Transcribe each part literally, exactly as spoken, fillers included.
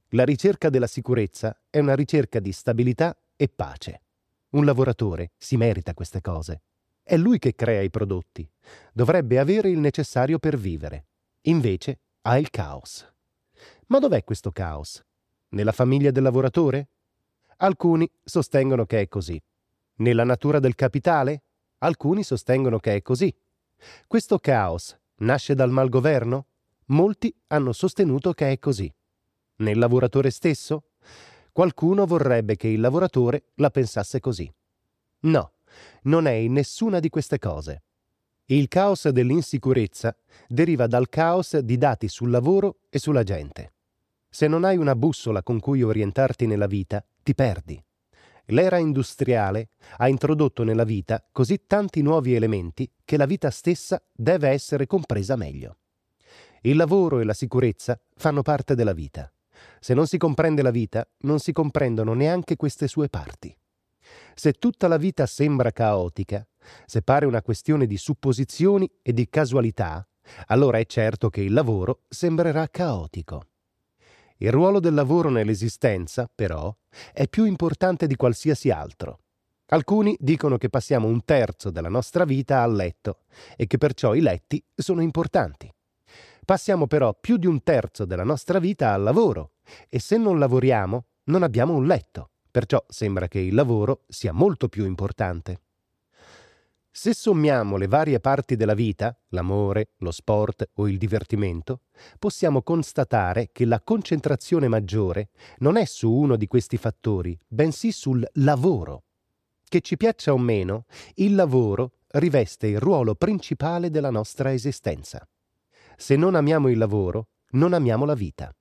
La ricerca della sicurezza è una ricerca di stabilità e pace. Un lavoratore si merita queste cose. È lui che crea i prodotti. Dovrebbe avere il necessario per vivere. Invece ha il caos. Ma dov'è questo caos? Nella famiglia del lavoratore? Alcuni sostengono che è così. Nella natura del capitale? Alcuni sostengono che è così. Questo caos nasce dal malgoverno? Molti hanno sostenuto che è così. Nel lavoratore stesso? Qualcuno vorrebbe che il lavoratore la pensasse così. No, non è in nessuna di queste cose. Il caos dell'insicurezza deriva dal caos di dati sul lavoro e sulla gente. Se non hai una bussola con cui orientarti nella vita, ti perdi. L'era industriale ha introdotto nella vita così tanti nuovi elementi che la vita stessa deve essere compresa meglio. Il lavoro e la sicurezza fanno parte della vita. Se non si comprende la vita, non si comprendono neanche queste sue parti. Se tutta la vita sembra caotica, se pare una questione di supposizioni e di casualità, allora è certo che il lavoro sembrerà caotico. Il ruolo del lavoro nell'esistenza, però, è più importante di qualsiasi altro. Alcuni dicono che passiamo un terzo della nostra vita a letto e che perciò i letti sono importanti. Passiamo però più di un terzo della nostra vita al lavoro e se non lavoriamo non abbiamo un letto, perciò sembra che il lavoro sia molto più importante. Se sommiamo le varie parti della vita, l'amore, lo sport o il divertimento, possiamo constatare che la concentrazione maggiore non è su uno di questi fattori, bensì sul lavoro. Che ci piaccia o meno, il lavoro riveste il ruolo principale della nostra esistenza. Se non amiamo il lavoro, non amiamo la vita.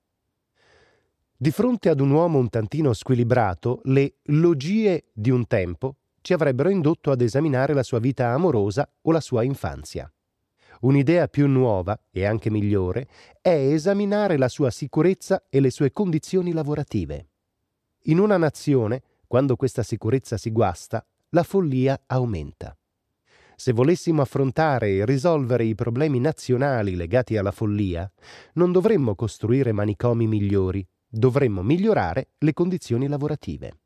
Di fronte ad un uomo un tantino squilibrato, le logie di un tempo ci avrebbero indotto ad esaminare la sua vita amorosa o la sua infanzia. Un'idea più nuova e anche migliore è esaminare la sua sicurezza e le sue condizioni lavorative. In una nazione, quando questa sicurezza si guasta, la follia aumenta. Se volessimo affrontare e risolvere i problemi nazionali legati alla follia, non dovremmo costruire manicomi migliori, dovremmo migliorare le condizioni lavorative.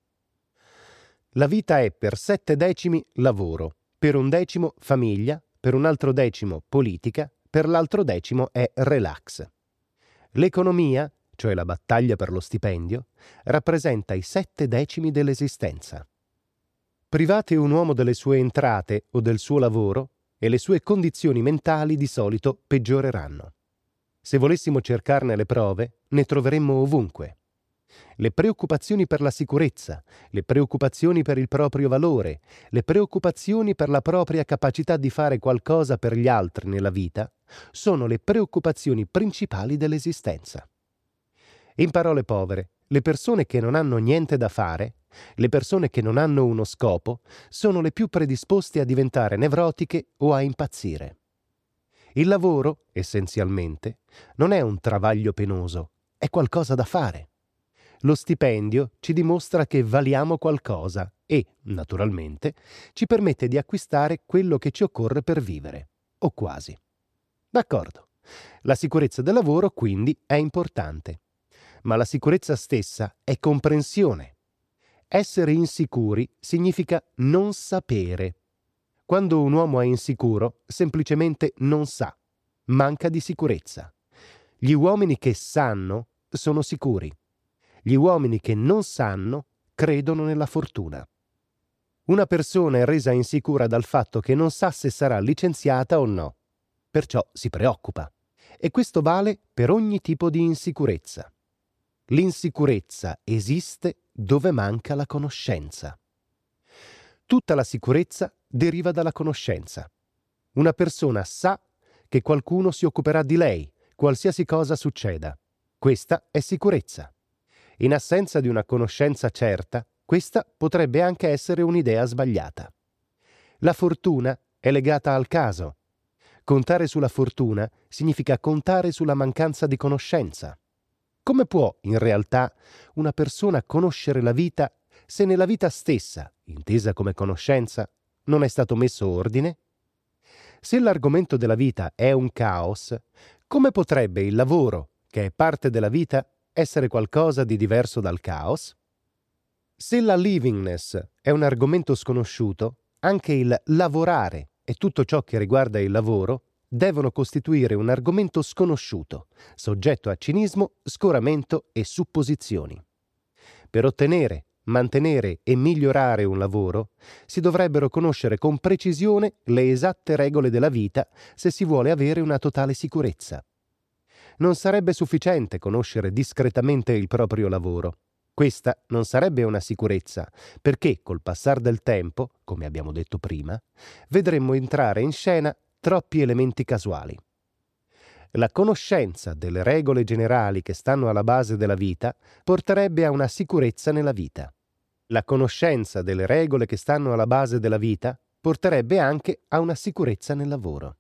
La vita è per sette decimi lavoro, per un decimo famiglia, per un altro decimo politica, per l'altro decimo è relax. L'economia, cioè la battaglia per lo stipendio, rappresenta i sette decimi dell'esistenza. Private un uomo delle sue entrate o del suo lavoro e le sue condizioni mentali di solito peggioreranno. Se volessimo cercarne le prove, ne troveremmo ovunque. Le preoccupazioni per la sicurezza, le preoccupazioni per il proprio valore, le preoccupazioni per la propria capacità di fare qualcosa per gli altri nella vita, sono le preoccupazioni principali dell'esistenza. In parole povere, le persone che non hanno niente da fare, le persone che non hanno uno scopo, sono le più predisposte a diventare nevrotiche o a impazzire. Il lavoro, essenzialmente, non è un travaglio penoso, è qualcosa da fare. Lo stipendio ci dimostra che valiamo qualcosa e, naturalmente, ci permette di acquistare quello che ci occorre per vivere, o quasi. D'accordo. La sicurezza del lavoro, quindi, è importante. Ma la sicurezza stessa è comprensione. Essere insicuri significa non sapere. Quando un uomo è insicuro, semplicemente non sa. Manca di sicurezza. Gli uomini che sanno sono sicuri. Gli uomini che non sanno credono nella fortuna. Una persona è resa insicura dal fatto che non sa se sarà licenziata o no. Perciò si preoccupa. E questo vale per ogni tipo di insicurezza. L'insicurezza esiste dove manca la conoscenza. Tutta la sicurezza deriva dalla conoscenza. Una persona sa che qualcuno si occuperà di lei, qualsiasi cosa succeda. Questa è sicurezza. In assenza di una conoscenza certa, questa potrebbe anche essere un'idea sbagliata. La fortuna è legata al caso. Contare sulla fortuna significa contare sulla mancanza di conoscenza. Come può, in realtà, una persona conoscere la vita se nella vita stessa, intesa come conoscenza, non è stato messo ordine? Se l'argomento della vita è un caos, come potrebbe il lavoro, che è parte della vita, essere qualcosa di diverso dal caos? Se la livingness è un argomento sconosciuto, anche il lavorare e tutto ciò che riguarda il lavoro devono costituire un argomento sconosciuto, soggetto a cinismo, scoramento e supposizioni. Per ottenere, mantenere e migliorare un lavoro, si dovrebbero conoscere con precisione le esatte regole della vita se si vuole avere una totale sicurezza. Non sarebbe sufficiente conoscere discretamente il proprio lavoro. Questa non sarebbe una sicurezza, perché col passar del tempo, come abbiamo detto prima, vedremmo entrare in scena troppi elementi casuali. La conoscenza delle regole generali che stanno alla base della vita porterebbe a una sicurezza nella vita. La conoscenza delle regole che stanno alla base della vita porterebbe anche a una sicurezza nel lavoro.